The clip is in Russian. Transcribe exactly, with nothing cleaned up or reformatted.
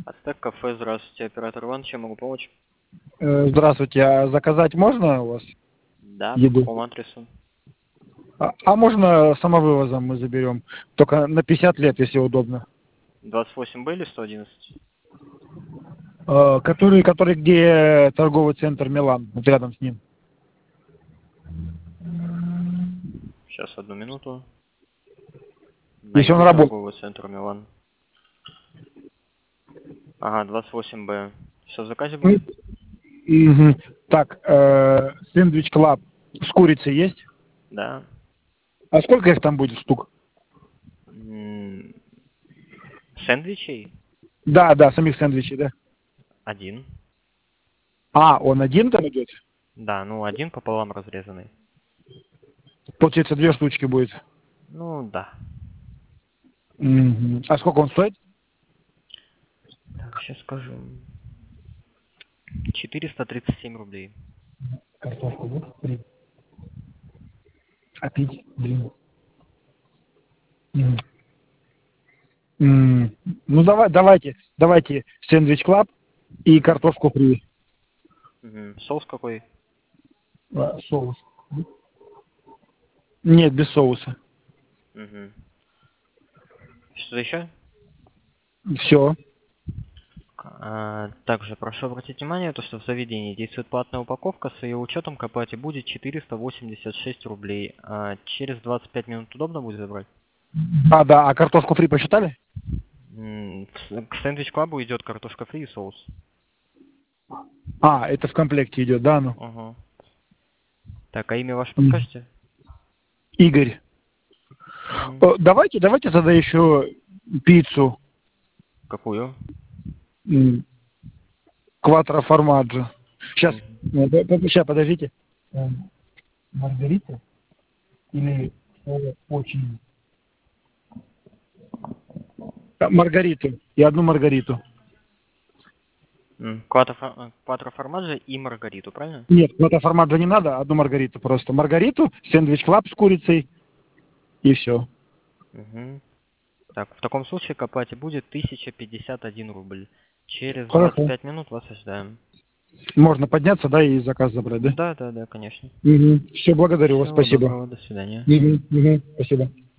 Ацтек кафе, здравствуйте, оператор Иван, чем могу помочь? Э, Здравствуйте, а заказать можно у вас Да, по еду? какому адресу? А, а можно самовывозом мы заберем? Только на пятьдесят лет, если удобно. двадцать восемь Б или сто одиннадцать? Э, Который, который где торговый центр Милан, вот рядом с ним. Сейчас, одну минуту. Если он Найду работает. торговый центр Милан. Ага, двадцать восемь Б. Что в заказе будет? Мгм. Так, э, сэндвич клаб с курицей есть? Да. А сколько их там будет штук? М, Сэндвичей? Да, да, самих сэндвичей, да. Один. А, он один там идет? Да, ну один пополам разрезанный. Получается, две штучки будет. Ну, да. Мгм. А сколько он стоит? Так, сейчас скажу. четыреста тридцать семь рублей. Картошку будет? Три. А пить? Блин. Мгм. М, Ну давай, давайте, давайте сэндвич клаб и Мгм. картошку фри. Мгм. Соус какой? А, соус. Нет, без соуса. Мгм. Что-то еще? Все. А, Также прошу обратить внимание, то, что в заведении действует платная упаковка, с ее учетом к оплате будет четыреста восемьдесят шесть рублей. А через двадцать пять минут удобно будет забрать? А, да, а картошку фри посчитали? М, в- К сэндвич клабу идет картошка фри и соус. А, это в комплекте идет, да, ну. Ага. Так, а имя ваше М. подскажете? Игорь. Мгм. О, давайте, давайте тогда еще пиццу. Какую? м, Кватро формаджо. Сейчас, Мгм. сейчас, подождите. Эм, Маргарита или э, очень... А, Маргариту. И одну маргариту. М, Кватро фор- э, кватро формаджо и маргариту, правильно? Нет, кватро формаджо не надо, одну маргариту просто. Маргариту, сэндвич клаб с курицей и все. Мгм. Так, в таком случае к оплате будет тысяча пятьдесят один рубль. Через двадцать Хорошо. пять минут вас ожидаем. Можно подняться, да, и заказ забрать, да? Да, да, да, конечно. Угу. Все, благодарю вас, Всего спасибо. доброго, до свидания. Угу, угу, спасибо.